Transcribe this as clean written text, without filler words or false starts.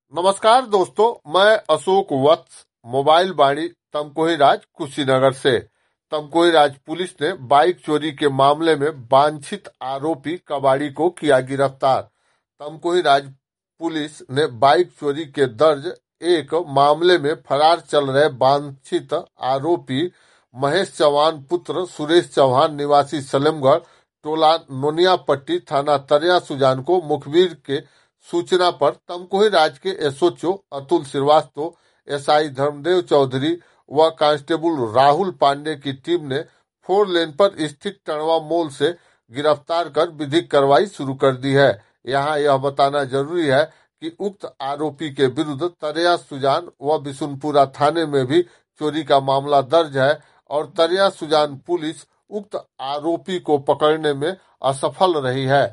नमस्कार दोस्तों, मैं अशोक वत्स मोबाइल वाणी तमकोही राज कुशीनगर से। तमकोही राज पुलिस ने बाइक चोरी के मामले में वांछित आरोपी कबाड़ी को किया गिरफ्तार। तमकोही राज पुलिस ने बाइक चोरी के दर्ज एक मामले में फरार चल रहे वांछित आरोपी महेश चौहान पुत्र सुरेश चौहान निवासी सलेमगढ़ टोला नोनियापट्टी थाना तरया सुजान को मुखबिर के सूचना पर तमकोही राज के एसओचओ अतुल श्रीवास्तव, एसआई धर्मदेव चौधरी व कांस्टेबल राहुल पांडे की टीम ने 4 लेन पर स्थित टणवा मॉल से गिरफ्तार कर विधिक कार्रवाई शुरू कर दी है। यहाँ यह बताना जरूरी है कि उक्त आरोपी के विरुद्ध तरया सुजान व बिशुनपुरा थाने में भी चोरी का मामला दर्ज है और तरया सुजान पुलिस उक्त आरोपी को पकड़ने में असफल रही है।